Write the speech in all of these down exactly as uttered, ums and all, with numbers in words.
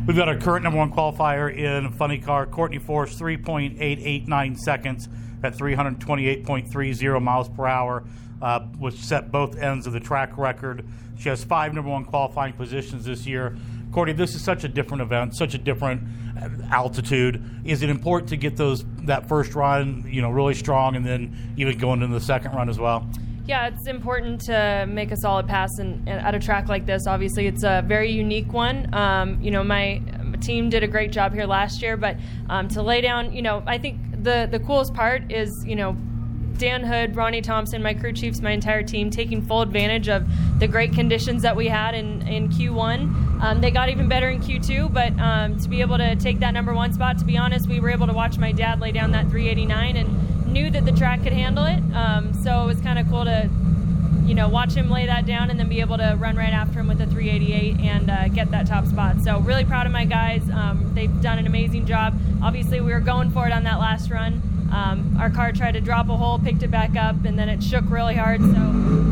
We've got our current number one qualifier in funny car, Courtney Force, three point eight eight nine seconds at three hundred twenty-eight point three zero miles per hour, uh, which set both ends of the track record. She has five number one qualifying positions this year. Courtney, this is such a different event, such a different altitude. Is it important to get those that first run, you know, really strong, and then even going into the second run as well? Yeah, it's important to make a solid pass in, in, at a track like this. Obviously, it's a very unique one. Um, you know, my team did a great job here last year, but um, to lay down, you know, I think the, the coolest part is, you know, Dan Hood, Ronnie Thompson, my crew chiefs, my entire team taking full advantage of the great conditions that we had in, in Q one. Um, they got even better in Q two, but um, to be able to take that number one spot, to be honest, we were able to watch my dad lay down that three eighty-nine and knew that the track could handle it. Um, so it was kind of cool to, you know, watch him lay that down and then be able to run right after him with a three eighty-eight and uh, get that top spot. So really proud of my guys. Um, they've done an amazing job. Obviously, we were going for it on that last run. Um, our car tried to drop a hole, picked it back up, and then it shook really hard. So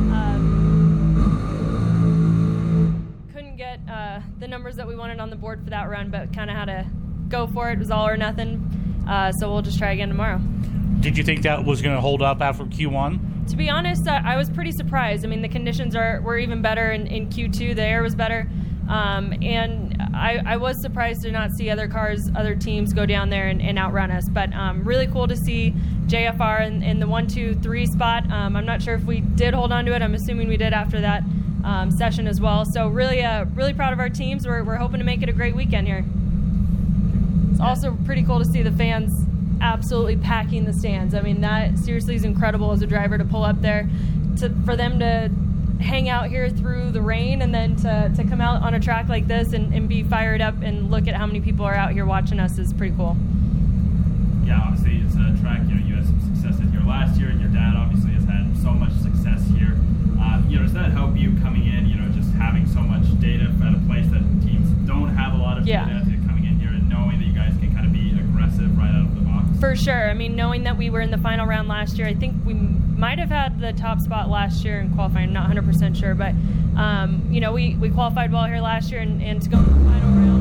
um, couldn't get uh, the numbers that we wanted on the board for that run, but kind of had to go for it. It was all or nothing. Uh, so we'll just try again tomorrow. Did you think that was going to hold up after Q one? To be honest, I, I was pretty surprised. I mean, the conditions are were even better in, in Q two. The air was better. Um, and I, I was surprised to not see other cars, other teams go down there and, and outrun us. But um, really cool to see J F R in, in the one, two, three spot. Um, I'm not sure if we did hold on to it. I'm assuming we did after that um, session as well. So really, uh, really proud of our teams. We're, we're hoping to make it a great weekend here. It's also pretty cool to see the fans absolutely packing the stands. I mean, that seriously is incredible as a driver to pull up there, to for them to hang out here through the rain and then to, to come out on a track like this and, and be fired up and look at how many people are out here watching us is pretty cool. Yeah, obviously it's a track, you know, you had some success in here last year, and your dad obviously has had so much success here. Uh, you know, does that help you coming in, you know, just having so much data at a place that teams don't have a lot of yeah. data, to coming in here and knowing that you guys can kind of be aggressive right out of the box? For sure. I mean, knowing that we were in the final round last year, I think we might have had the top spot last year in qualifying. I'm not one hundred percent sure, but um, you know, we, we qualified well here last year, and, and to go to the final round.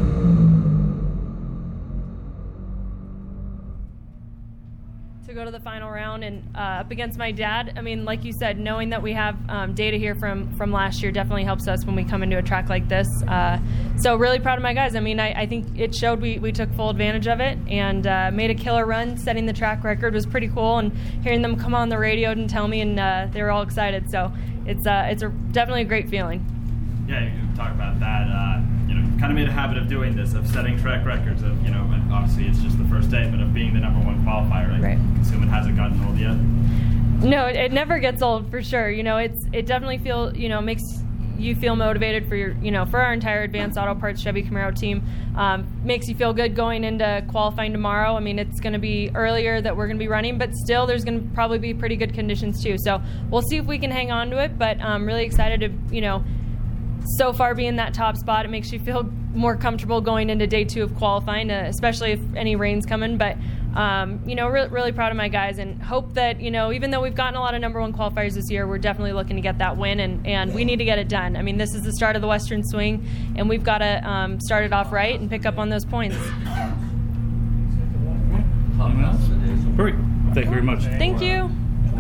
To go to the final round and uh, up against my dad. I mean, like you said, knowing that we have um, data here from, from last year definitely helps us when we come into a track like this. Uh, so really proud of my guys. I mean, I, I think it showed we, we took full advantage of it and uh, made a killer run. Setting the track record was pretty cool, and hearing them come on the radio and tell me, and uh, they were all excited. So it's uh, it's a, definitely a great feeling. Yeah, you can talk about that. Uh, you know, kind of made a habit of doing this, of setting track records. Of, you know, and obviously it's just the first day, but of being the number one qualifier. I right. assume it hasn't gotten old yet. No, it, it never gets old for sure. You know, it's it definitely feel you know makes you feel motivated for your you know for our entire Advanced Auto Parts Chevy Camaro team. Um, makes you feel good going into qualifying tomorrow. I mean, it's going to be earlier that we're going to be running, but still there's going to probably be pretty good conditions too. So we'll see if we can hang on to it. But I'm really excited to you know. So far being that top spot, it makes you feel more comfortable going into day two of qualifying, uh, especially if any rain's coming. But, um, you know, re- really proud of my guys, and hope that, you know, even though we've gotten a lot of number one qualifiers this year, we're definitely looking to get that win, and, and we need to get it done. I mean, this is the start of the Western Swing, and we've got to um, start it off right and pick up on those points. Anyone else? Great. Thank you very much. Thank you.